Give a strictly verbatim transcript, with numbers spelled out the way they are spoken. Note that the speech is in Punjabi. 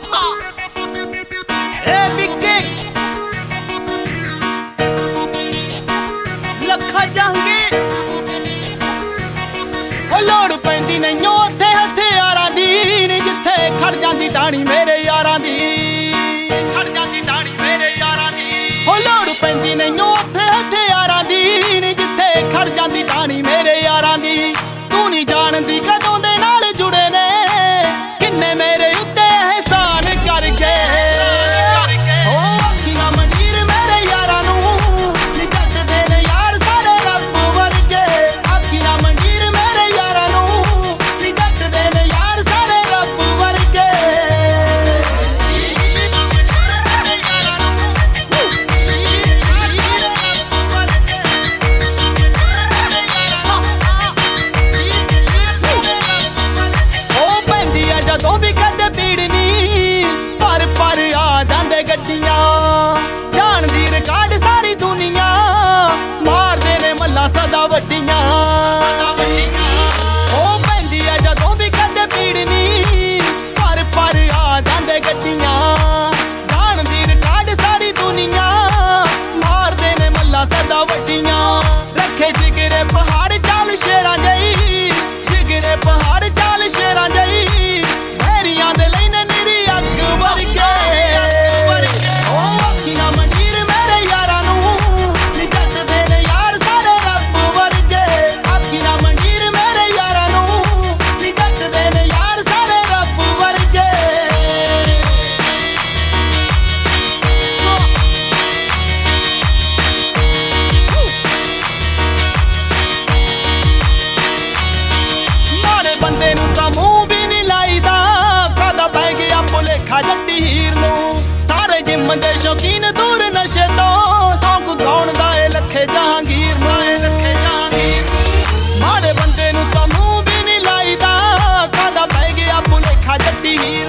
ਲੱਖਾ ਜਹਾਂਗੀਰ ਉਹ ਲੋੜ ਪੈਂਦੀ ਨਹੀਂ ਉੱਥੇ ਹਥਿਆਰਾਂ ਦੀ ਨੀ ਜਿੱਥੇ ਖੜ ਜਾਂਦੀ ਟਾਣੀ ਮੇਰੇ ਯਾਰਾਂ ਦੀ ਖੜ ਜਾਂਦੀ ਟਾਣੀ ਮੇਰੇ ਯਾਰਾਂ ਦੀ ਉਹ ਲੋੜ ਪੈਂਦੀ ਨਹੀਂ ਉੱਥੇ ਹਥਿਆਰਾਂ ਦੀ ਨੀ ਜਿੱਥੇ ਖੜ ਜਾਂਦੀ ਟਾਣੀ ਮੇਰੇ ਯਾਰਾਂ ਦੀ ਤੂੰ ਨਹੀਂ ਜਾਣਦੀ ਕਦੋਂ ਦੇ ਨਾਲ ਜੁੜੇ ਨੇ ਕਿੰਨੇ ਮੇਰੇ ਉੱਤੇ ਅਹਿਸਾਨ ਕਰਕੇ ਜਦੋਂ ਵੀ ਕਦੇ ਪੀੜਨੀ ਪਰ ਪਰ ਆ ਜਾਂਦੇ ਗੱਡੀਆਂ ਜਾਣਦੀ ਰਿਕਾਰਡ ਸਾਰੀ ਦੁਨੀਆ ਮਾਰਦੇ ਨੇ ਮੱਲਾ ਸਦਾ ਵੱਡੀਆਂ ਉਹ ਪੈਂਦੀ ਆ ਜਦੋਂ ਵੀ ਕਦੇ ਪੀੜਨੀ ਪਰ ਪਰ ਆ ਜਾਂਦੇ ਗੱਡੀਆਂ ਜਾਣਦੀ ਰਿਕਾਰਡ ਸਾਰੀ ਦੁਨੀਆ ਮਾਰਦੇ ਨੇ ਮੱਲਾ ਸਦਾ ਵੱਡੀਆਂ ਰੱਖੇ ਜਿਗਰੇ ਪਹਾੜ ਚਾਲ ਸ਼ੇਰਾਂ ਜਈ ਜਿਗਰੇ ਪਹਾੜ ਚਾਲ ਸ਼ੇਰਾਂ ਜਈ ਦੇ ਲਈ ਨੇ ਨਿਰੀ ਅੱਗ ਵਰਗੇ ਉਹ ਅੱਖੀਆਂ ਮੰਡੀਰ ਮੇਰੇ ਯਾਰਾਂ ਨੂੰ ਨੀ ਜੱਟ ਦੇ ਨੇ ਯਾਰ ਸਾਰੇ ਰੱਬ ਵਰਗੇ ਅੱਖੀਆਂ ਮੰਡੀਰ ਮੇਰੇ ਯਾਰਾਂ ਨੂੰ ਨੀ ਜੱਟ ਦੇ ਨੇ ਯਾਰ ਸਾਰੇ ਰੱਬ ਵਰਗੇ ਮਾੜੇ ਬੰਦੇ ਨੂੰ ਤਾਂ ਮੂੰਹ ਵੀ ਨਹੀਂ ਲਾਈਦਾ ਪੈ ਗਿਆ ਭੁਲੇਖਾ ਜੱਟੀ ਹੀਰ ਨੂੰ ਸਾਰੇ ਜਿੰਮ ਦੇ ਸ਼ੌਕੀਨ ਦੂਰ ਨਸ਼ੇ ਤੋਂ ਸ਼ੌਕ ਗਾਉਣ ਦਾ ਏ ਲੱਖੇ ਜਹਾਂਗੀਰ ਨੂੰ ਮਾੜੇ ਬੰਦੇ ਨੂੰ ਤਾਂ ਮੂੰਹ ਵੀ ਨਹੀਂ ਲਾਈਦਾ ਕਾਹਦਾ ਪੈ ਗਿਆ ਭੁਲੇਖਾ ਜੱਟੀ ਹੀਰ